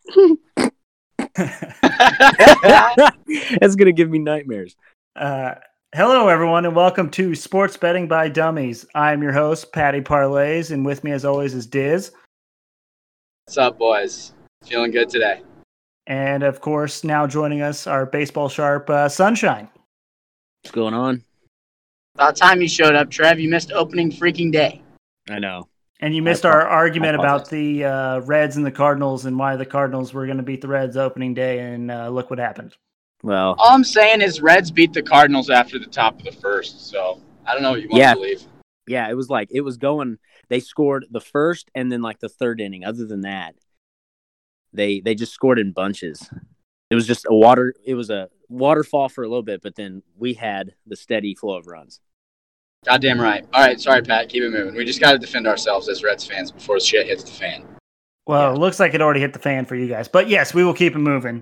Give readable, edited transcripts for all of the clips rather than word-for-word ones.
That's going to give me nightmares. Hello, everyone, and welcome to Sports Betting by Dummies. I'm your host, Patty Parlays, and with me, as always, is Diz. What's up, boys? Feeling good today. And, of course, now joining us, our baseball sharp, Sunshine. What's going on? About time you showed up, Trev. You missed opening freaking day. I know. And you missed our argument about the Reds and the Cardinals and why the Cardinals were going to beat the Reds opening day, and look what happened. Well, all I'm saying is Reds beat the Cardinals after the top of the first, so I don't know what you want to believe. Yeah, it was going. They scored the first and then like the third inning. Other than that, they just scored in bunches. It was just a waterfall for a little bit, but then we had the steady flow of runs. Goddamn right. All right, sorry, Pat. Keep it moving. We just got to defend ourselves as Reds fans before shit hits the fan. Well, It looks like it already hit the fan for you guys. But yes, we will keep it moving.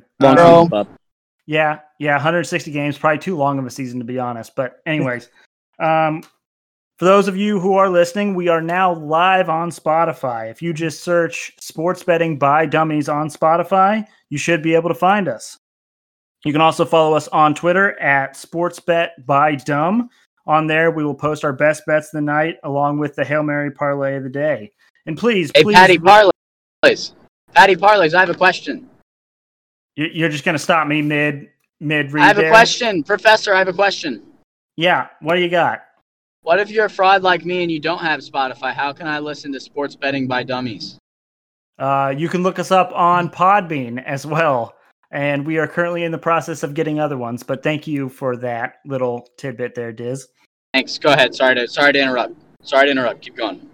Yeah, 160 games, probably too long of a season to be honest. But anyways, for those of you who are listening, we are now live on Spotify. If you just search Sports Betting by Dummies on Spotify, you should be able to find us. You can also follow us on Twitter at SportsBetByDumb. On there, we will post our best bets of the night along with the Hail Mary parlay of the day. And please. Patty Parlays. Patty Parlays, I have a question. You're just going to stop me mid read. I have a question. Professor, I have a question. Yeah, what do you got? What if you're a fraud like me and you don't have Spotify? How can I listen to Sports Betting by Dummies? You can look us up on Podbean as well. And we are currently in the process of getting other ones. But thank you for that little tidbit there, Diz. Thanks. Go ahead. Sorry to interrupt. Keep going.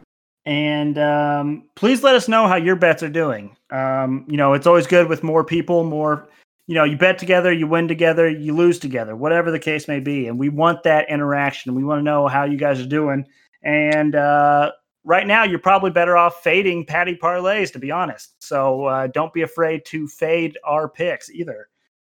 And please let us know how your bets are doing. It's always good with more people, you bet together, you win together, you lose together, whatever the case may be. And we want that interaction. We want to know how you guys are doing. And right now, you're probably better off fading Patty Parlays, to be honest. So don't be afraid to fade our picks either.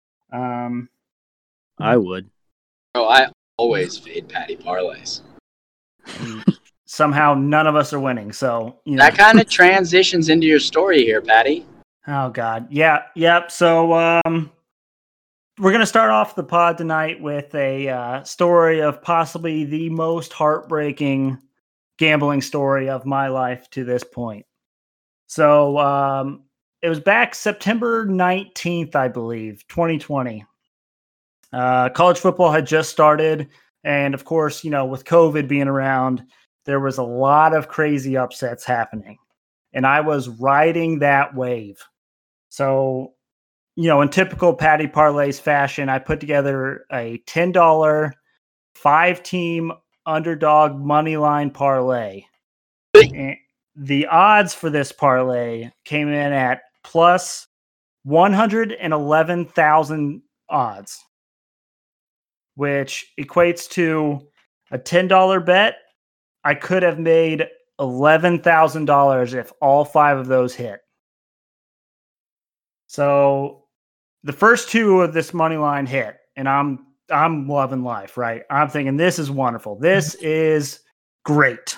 I would. Oh, I always fade Patty Parlays. Somehow none of us are winning. So that kind of transitions into your story here, Patty. Oh God. Yeah. Yep. So we're going to start off the pod tonight with a story of possibly the most heartbreaking gambling story of my life to this point. So it was back September 19th, I believe, 2020. College football had just started. And of course, with COVID being around, there was a lot of crazy upsets happening. And I was riding that wave. So, in typical Patty Parlays fashion, I put together a $10 5-team underdog money line parlay. And the odds for this parlay came in at plus 111,000 odds, which equates to a $10 bet. I could have made $11,000 if all 5 of those hit. So the first 2 of this money line hit, and I'm loving life, right? I'm thinking this is wonderful. This is great.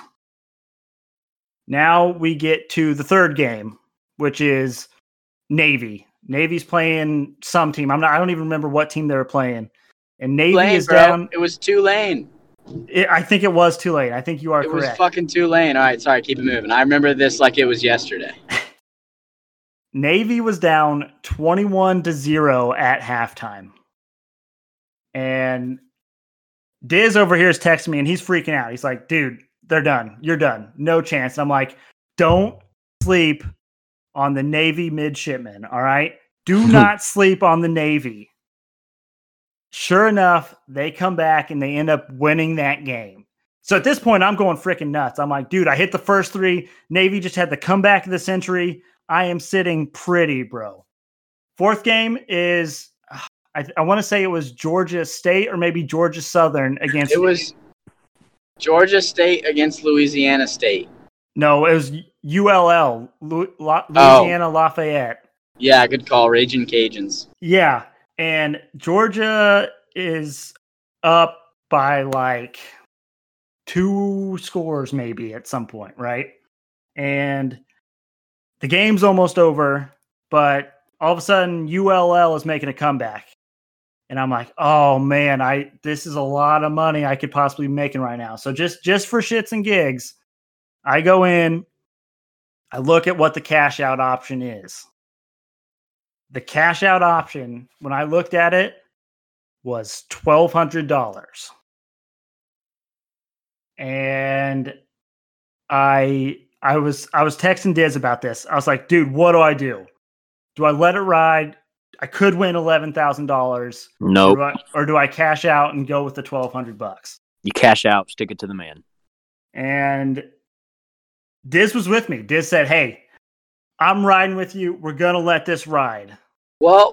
Now we get to the third game, which is Navy. Navy's playing some team. I don't even remember what team they were playing. And Navy is down. It was Tulane. I think it was Tulane. I think you are correct. It was fucking Tulane. All right, sorry, keep it moving. I remember this like it was yesterday. Navy was down 21-0 at halftime. And Diz over here is texting me, and he's freaking out. He's like, dude, they're done. You're done. No chance. And I'm like, don't sleep on the Navy midshipmen, all right? Do not sleep on the Navy. Sure enough, they come back, and they end up winning that game. So at this point, I'm going freaking nuts. I'm like, dude, I hit the first 3. Navy just had the comeback of the century. I am sitting pretty, bro. Fourth game is, I want to say it was Georgia State or maybe Georgia Southern against. It was Georgia State against Louisiana State. No, it was ULL, Louisiana Lafayette. Yeah, good call. Raging Cajuns. Yeah, and Georgia is up by like 2 scores maybe at some point, right? And the game's almost over, but all of a sudden ULL is making a comeback. And I'm like, oh man, this is a lot of money I could possibly be making right now. So just for shits and gigs, I go in, I look at what the cash out option is. The cash out option, when I looked at it, was $1,200. And I was texting Diz about this. I was like, dude, what do I do? Do I let it ride? I could win $11,000. Nope. Or do I cash out and go with the $1,200? You cash out, stick it to the man. And Diz was with me. Diz said, hey, I'm riding with you. We're going to let this ride. Well,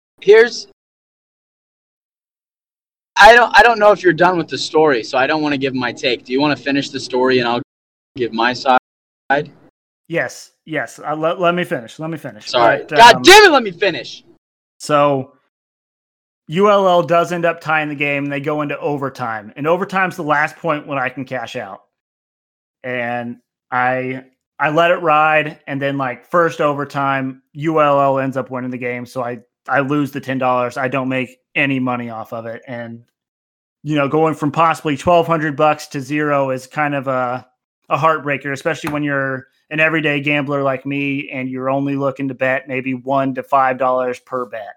I don't know if you're done with the story, so I don't want to give my take. Do you want to finish the story and I'll give my side? Yes. Let me finish. Sorry. But, God damn it, let me finish. So ULL does end up tying the game, and they go into overtime. And overtime's the last point when I can cash out. And I let it ride, and then like first overtime, ULL ends up winning the game. So I lose the $10. I don't make any money off of it. And going from possibly $1,200 to zero is kind of a heartbreaker, especially when you're an everyday gambler like me and you're only looking to bet maybe $1 to $5 per bet.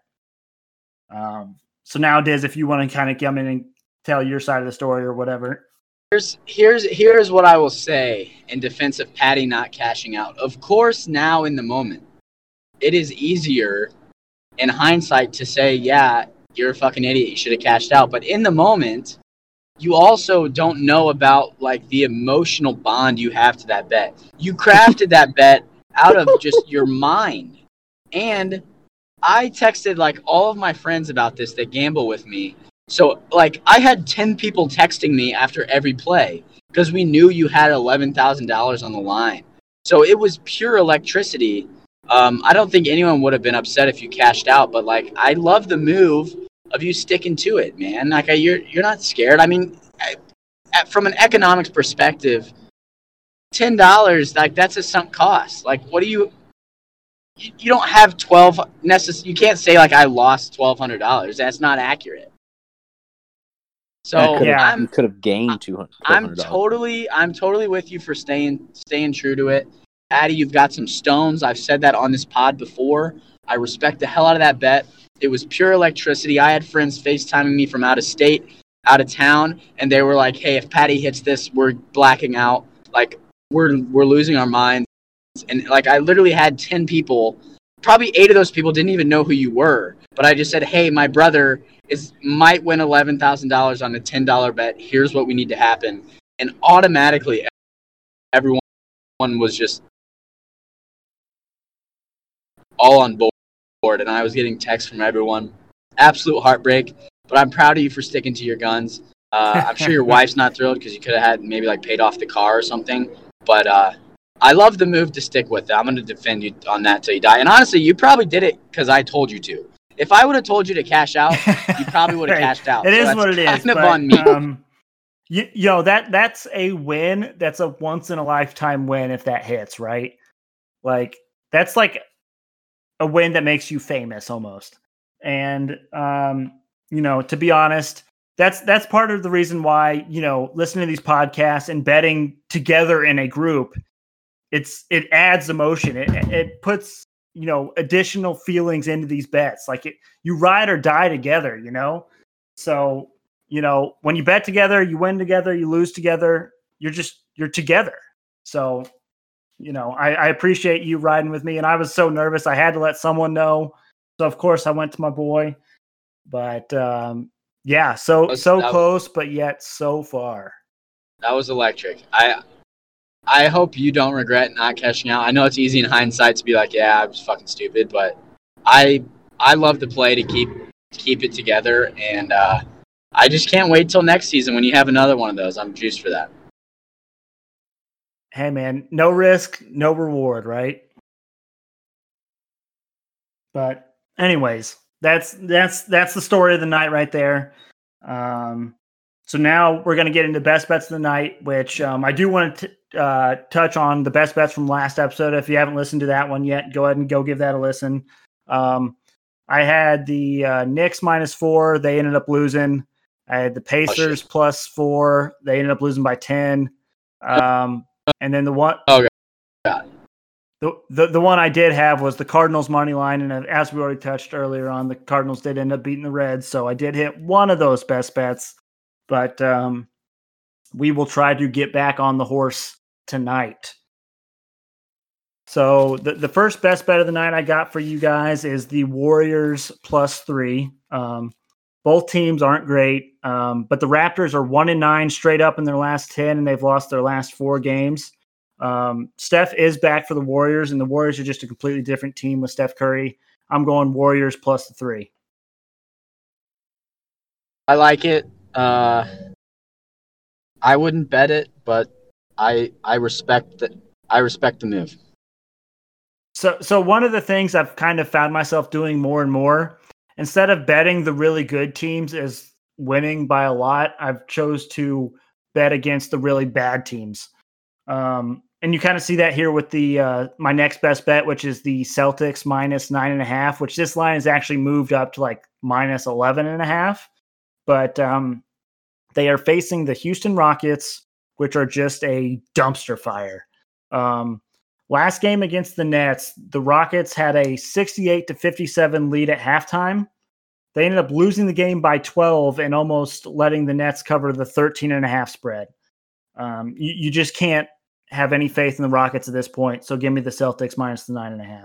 So now, Diz, if you want to kind of come in and tell your side of the story or whatever. Here's what I will say in defense of Patty not cashing out. Of course, now in the moment, it is easier in hindsight to say, yeah, you're a fucking idiot. You should have cashed out. But in the moment, you also don't know about like the emotional bond you have to that bet. You crafted that bet out of just your mind. And I texted like all of my friends about this that gamble with me. So like I had 10 people texting me after every play because we knew you had $11,000 on the line. So it was pure electricity. I don't think anyone would have been upset if you cashed out, but like I love the move of you sticking to it, man. Like you're not scared. I mean, from an economics perspective, $10 like that's a sunk cost. Like what do you don't have 12 necessary. You can't say like I lost $1,200. That's not accurate. So you could have gained $200. I'm totally with you for staying true to it. Addy, you've got some stones. I've said that on this pod before. I respect the hell out of that bet. It was pure electricity. I had friends FaceTiming me from out of state, out of town, and they were like, "Hey, if Patty hits this, we're blacking out. Like we're losing our minds." And like I literally had 10 people. Probably 8 of those people didn't even know who you were. But I just said, "Hey, my brother might win $11,000 on a $10 bet. Here's what we need to happen." And automatically, everyone was just all on board, and I was getting texts from everyone. Absolute heartbreak, but I'm proud of you for sticking to your guns. I'm sure your wife's not thrilled because you could have had maybe like paid off the car or something. But I love the move to stick with it. I'm going to defend you on that till you die. And honestly, you probably did it because I told you to. If I would have told you to cash out, you probably would have cashed out. It is what it is. Kind of on me. That's a win. That's a once in a lifetime win if that hits, right? Like that's like a win that makes you famous almost. And to be honest, that's part of the reason why, listening to these podcasts and betting together in a group, it adds emotion. It puts, additional feelings into these bets. Like you ride or die together, So, when you bet together, you win together, you lose together, you're together. So, I appreciate you riding with me, and I was so nervous. I had to let someone know. So of course I went to my boy, but so close, but yet so far. That was electric. I hope you don't regret not cashing out. I know it's easy in hindsight to be like, yeah, I was fucking stupid, but I love to play to keep it together, and I just can't wait till next season when you have another one of those. I'm juiced for that. Hey man, no risk, no reward, right? But anyways, that's the story of the night right there. So now we're going to get into best bets of the night, which I do want to touch on the best bets from last episode. If you haven't listened to that one yet, go ahead and go give that a listen. I had the Knicks -4. They ended up losing. I had the Pacers +4. They ended up losing by 10. And then the one, God. the one I did have was the Cardinals money line. And as we already touched earlier on, the Cardinals did end up beating the Reds. So I did hit one of those best bets, but we will try to get back on the horse tonight. So the first best bet of the night I got for you guys is the Warriors +3. Both teams aren't great, but the Raptors are 1-9 straight up in their last 10, and they've lost their last 4 games. Steph is back for the Warriors, and the Warriors are just a completely different team with Steph Curry. I'm going Warriors +3. I like it. I wouldn't bet it, but I respect that. I respect the move. So one of the things I've kind of found myself doing more and more, instead of betting the really good teams as winning by a lot, I've chose to bet against the really bad teams. And you kind of see that here with the my next best bet, which is the Celtics -9.5, which this line has actually moved up to like -11.5. But they are facing the Houston Rockets, which are just a dumpster fire. Last game against the Nets, the Rockets had a 68-57 lead at halftime. They ended up losing the game by 12 and almost letting the Nets cover the 13.5 spread. You just can't have any faith in the Rockets at this point. So give me the Celtics -9.5.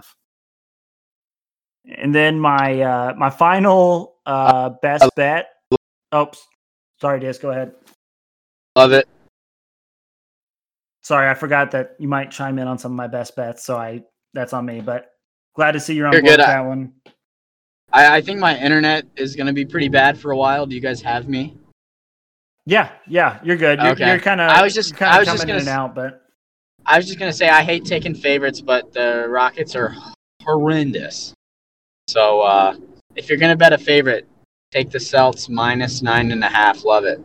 And then my final best bet. Oh, sorry, Diz, go ahead. Love it. Sorry, I forgot that you might chime in on some of my best bets, so that's on me. But glad to see you're on board with that one. I think my internet is going to be pretty bad for a while. Do you guys have me? Yeah, you're good. You're kind of coming in and out, but I was just going to say I hate taking favorites, but the Rockets are horrendous. So if you're going to bet a favorite, take the Celts -9.5. Love it.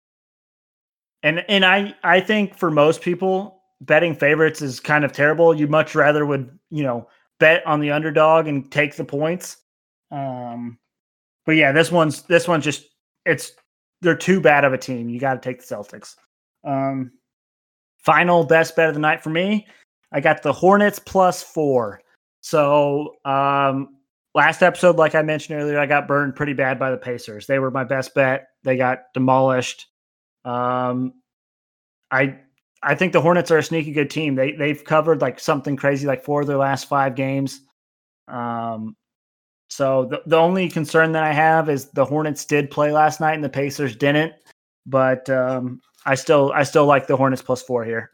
And I think for most people, betting favorites is kind of terrible. You much rather would, bet on the underdog and take the points. But yeah, this one's just they're too bad of a team. You got to take the Celtics. Final best bet of the night for me, I got the Hornets +4. So last episode, like I mentioned earlier, I got burned pretty bad by the Pacers. They were my best bet. They got demolished. I think the Hornets are a sneaky good team. They've covered like something crazy, like 4 of their last 5 games. So the only concern that I have is the Hornets did play last night and the Pacers didn't, but I still like the Hornets +4 here.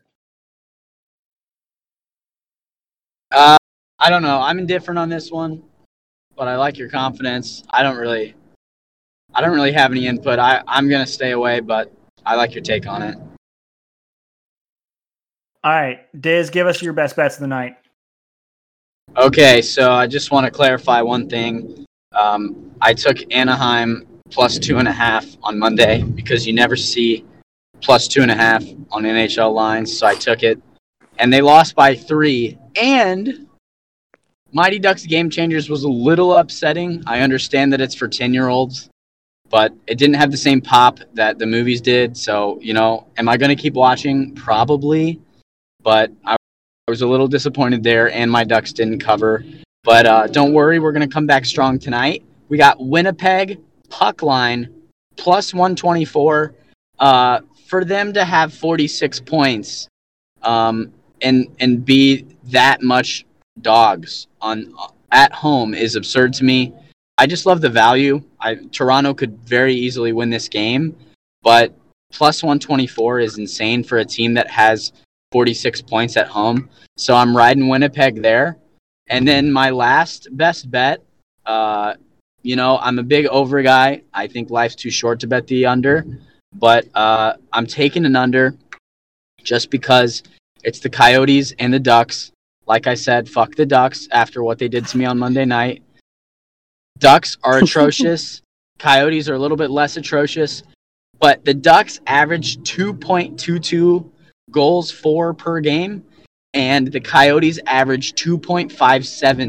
I don't know. I'm indifferent on this one, but I like your confidence. I don't really have any input. I'm going to stay away, but I like your take on it. All right, Diz, give us your best bets of the night. Okay, so I just want to clarify one thing. I took Anaheim +2.5 on Monday because you never see +2.5 on NHL lines, so I took it. And they lost by 3. And Mighty Ducks Game Changers was a little upsetting. I understand that it's for 10-year-olds. But it didn't have the same pop that the movies did. So, am I going to keep watching? Probably. But I was a little disappointed there, and my Ducks didn't cover. But don't worry, we're going to come back strong tonight. We got Winnipeg puck line +124. For them to have 46 points and be that much dogs at home is absurd to me. I just love the value. Toronto could very easily win this game, but +124 is insane for a team that has 46 points at home. So I'm riding Winnipeg there. And then my last best bet, I'm a big over guy. I think life's too short to bet the under, but I'm taking an under just because it's the Coyotes and the Ducks. Like I said, fuck the Ducks after what they did to me on Monday night. Ducks are atrocious. Coyotes are a little bit less atrocious. But the Ducks average 2.22 goals for per game, and the Coyotes average 2.57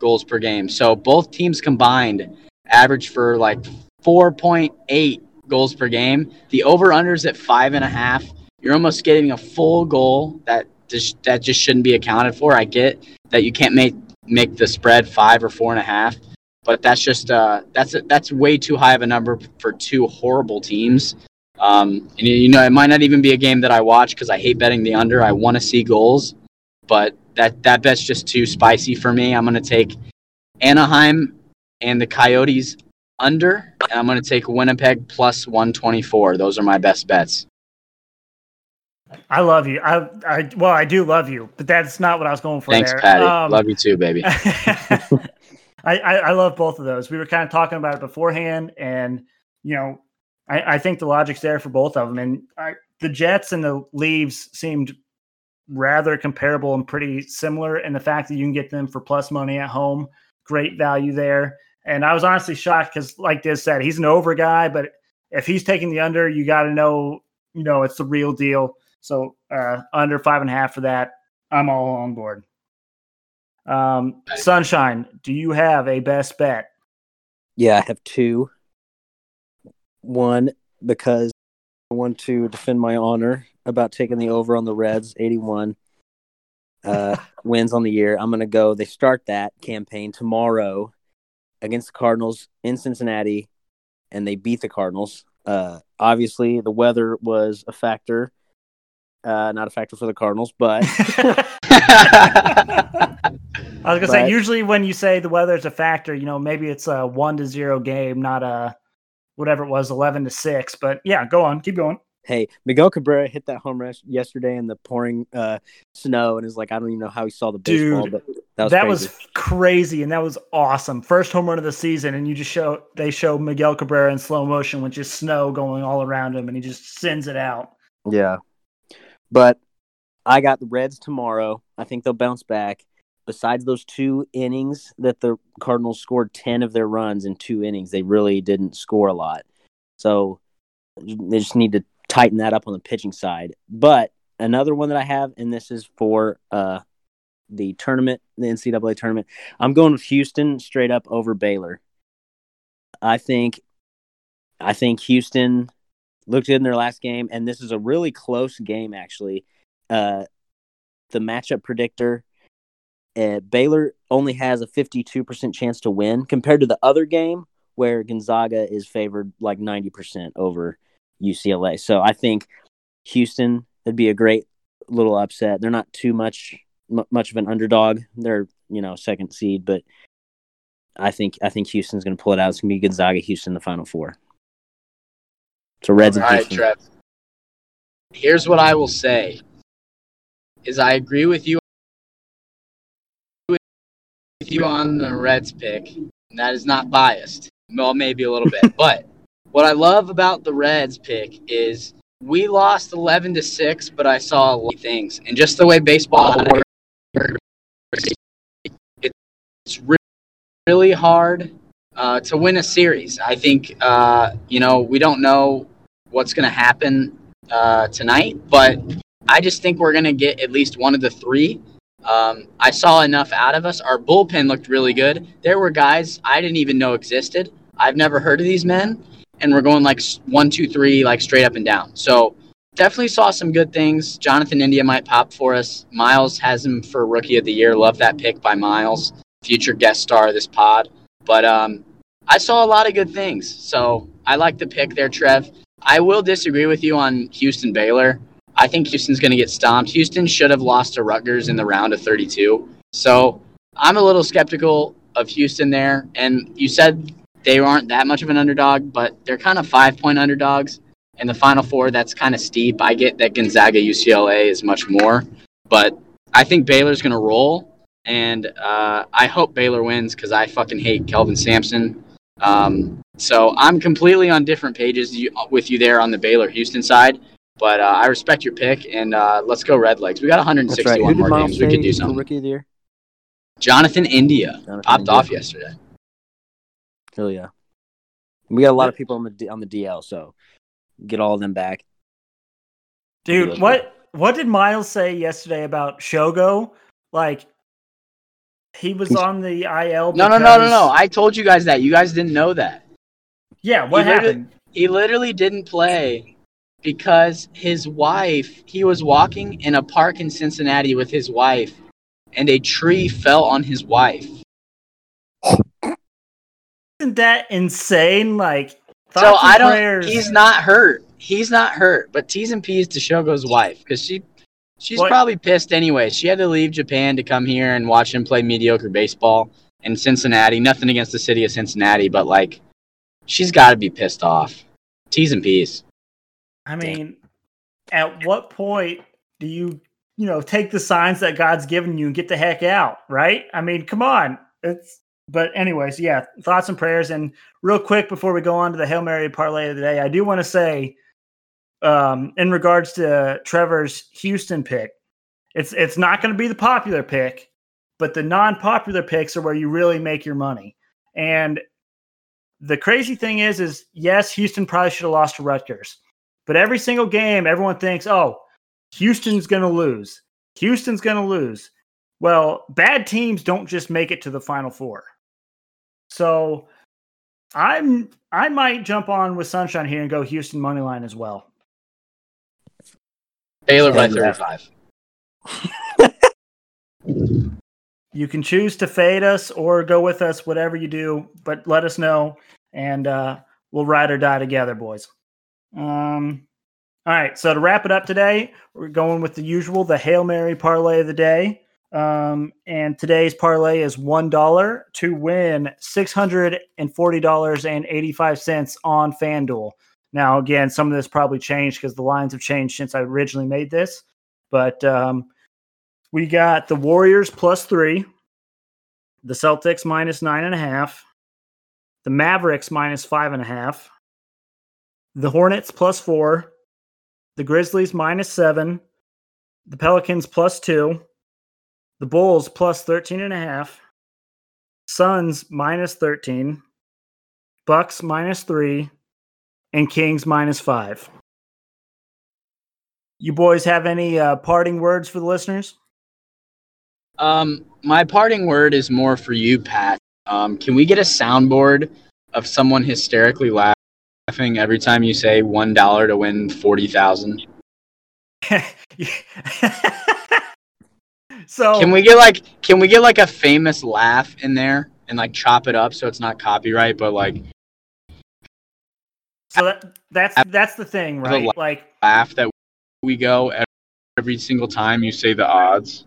goals per game. So both teams combined average for like 4.8 goals per game. The over-under's at 5.5. You're almost getting a full goal that just shouldn't be accounted for. I get that you can't make the spread 5 or 4.5, but that's just that's way too high of a number for two horrible teams. And it might not even be a game that I watch because I hate betting the under. I want to see goals, but that bet's just too spicy for me. I'm going to take Anaheim and the Coyotes under, and I'm going to take Winnipeg plus 124. Those are my best bets. I love you. I do love you, but that's not what I was going for. Thanks, there. Patty. Love you too, baby. I love both of those. We were kind of talking about it beforehand, and I think the logic's there for both of them. And the Jets and the Leafs seemed rather comparable and pretty similar in the fact that you can get them for plus money at home. Great value there. And I was honestly shocked because, like Diz said, he's an over guy, but if he's taking the under, you got to know, it's the real deal. So under 5.5 for that, I'm all on board. Sunshine, do you have a best bet? Yeah, I have two. One, because I want to defend my honor about taking the over on the Reds, 81 wins on the year. I'm going to go. They start that campaign tomorrow against the Cardinals in Cincinnati, and they beat the Cardinals. Obviously, the weather was a factor. Not a factor for the Cardinals, but I was gonna say usually when you say the weather is a factor, maybe it's a 1-0 game, not a whatever it was 11-6. But yeah, go on, keep going. Hey, Miguel Cabrera hit that home run yesterday in the pouring snow, and is like, I don't even know how he saw the baseball, but that was crazy, and that was awesome. First home run of the season, and they show Miguel Cabrera in slow motion with just snow going all around him, and he just sends it out. Yeah. But I got the Reds tomorrow. I think they'll bounce back. Besides those 2 innings that the Cardinals scored 10 of their runs in 2 innings, they really didn't score a lot. So they just need to tighten that up on the pitching side. But another one that I have, and this is for the tournament, the NCAA tournament, I'm going with Houston straight up over Baylor. I think Houston looked good in their last game, and this is a really close game, actually. The matchup predictor, Baylor only has a 52% chance to win compared to the other game where Gonzaga is favored like 90% over UCLA. So I think Houston would be a great little upset. They're not too much of an underdog. They're, second seed, but I think Houston's going to pull it out. It's going to be Gonzaga, Houston in the Final Four. So Reds and Houston. All right, Trev. Here's what I will say is I agree with you on the Reds pick, and that is not biased. Well, maybe a little bit. But what I love about the Reds pick is we lost 11-6, but I saw a lot of things. And just the way baseball works, it's really hard to win a series. I think, we don't know what's going to happen tonight, but I just think we're going to get at least one of the 3. I saw enough out of us. Our bullpen looked really good. There were guys I didn't even know existed. I've never heard of these men, and we're going like 1, 2, 3, like straight up and down. So definitely saw some good things. Jonathan India might pop for us. Miles has him for Rookie of the Year. Love that pick by Miles, future guest star of this pod. But I saw a lot of good things, so I like the pick there, Trev. I will disagree with you on Houston-Baylor. I think Houston's going to get stomped. Houston should have lost to Rutgers in the round of 32. So I'm a little skeptical of Houston there. And you said they aren't that much of an underdog, but they're kind of 5-point underdogs. In the Final Four, that's kind of steep. I get that Gonzaga UCLA is much more. But I think Baylor's going to roll. And I hope Baylor wins because I fucking hate Kelvin Sampson. So I'm completely on different pages with you there on the Baylor-Houston side. But I respect your pick, and let's go Redlegs. We got 161 more games. We could do something. Rookie of the Year? Jonathan India popped off yesterday. Hell yeah. We got a lot of people on the DL, so get all of them back. Dude, what did Miles say yesterday about Shogo? Like, He was on the IL. No. I told you guys that. You guys didn't know that. Yeah, what happened? He literally didn't play because his wife, he was walking in a park in Cincinnati with his wife, and a tree fell on his wife. Isn't that insane? Like, so he's not hurt. He's not hurt, but T's and P's to Shogo's wife, because she's probably pissed anyway. She had to leave Japan to come here and watch him play mediocre baseball in Cincinnati. Nothing against the city of Cincinnati, but like, she's got to be pissed off. T's and P's. I mean, at what point do you take the signs that God's given you and get the heck out, right? I mean, come on. But anyways, yeah, thoughts and prayers. And real quick before we go on to the Hail Mary parlay of the day, I do want to say, in regards to Trevor's Houston pick, it's not going to be the popular pick, but the non-popular picks are where you really make your money. And the crazy thing is yes, Houston probably should have lost to Rutgers, but every single game, everyone thinks, oh, Houston's going to lose. Houston's going to lose. Well, bad teams don't just make it to the Final Four. So I might jump on with Sunshine here and go Houston money line as well. Baylor by 35. You can choose to fade us or go with us, whatever you do, but let us know, and we'll ride or die together, boys. All right, so to wrap it up today, we're going with the usual, the Hail Mary parlay of the day. And today's parlay is $1 to win $640.85 on FanDuel. Now, again, some of this probably changed because the lines have changed since I originally made this. But we got the Warriors +3, the Celtics -9.5, the Mavericks -5.5, the Hornets +4, the Grizzlies -7, the Pelicans +2, the Bulls +13.5, Suns -13, Bucks -3, and Kings -5. You boys have any parting words for the listeners? My parting word is more for you, Pat. Can we get a soundboard of someone hysterically laughing every time you say $1 to win 40,000? So can we get like a famous laugh in there and like chop it up so it's not copyright, but like, so that's the thing, right? Like, laugh that we go every single time you say the odds.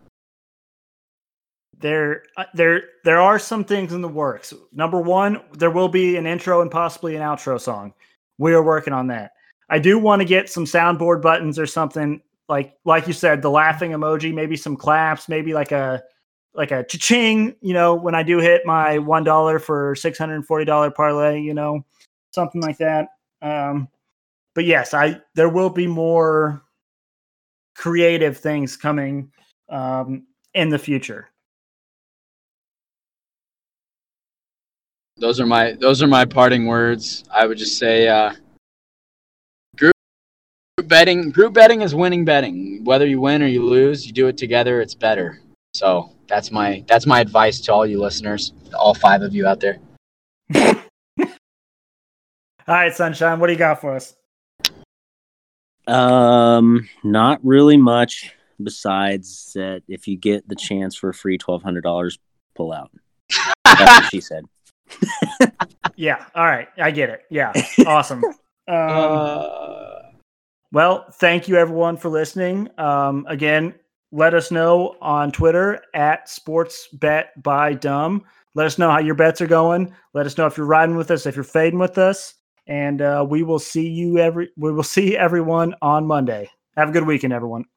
There are some things in the works. Number one, there will be an intro and possibly an outro song. We are working on that. I do want to get some soundboard buttons or something like you said, the laughing emoji, maybe some claps, maybe like a cha-ching, when I do hit my $1 for $640 parlay, something like that. But yes, there will be more creative things coming in the future. Those are my parting words. I would just say, group betting is winning betting. Whether you win or you lose, you do it together. It's better. So that's my advice to all you listeners, all 5 of you out there. All right, Sunshine, what do you got for us? Not really much besides that if you get the chance for a free $1,200, pull out. That's what she said. Yeah, all right, I get it. Yeah, awesome. Well, thank you everyone for listening. Again, let us know on Twitter @SportsBetByDumb. Let us know how your bets are going. Let us know if you're riding with us, if you're fading with us, and we will see everyone on Monday. Have a good weekend, everyone.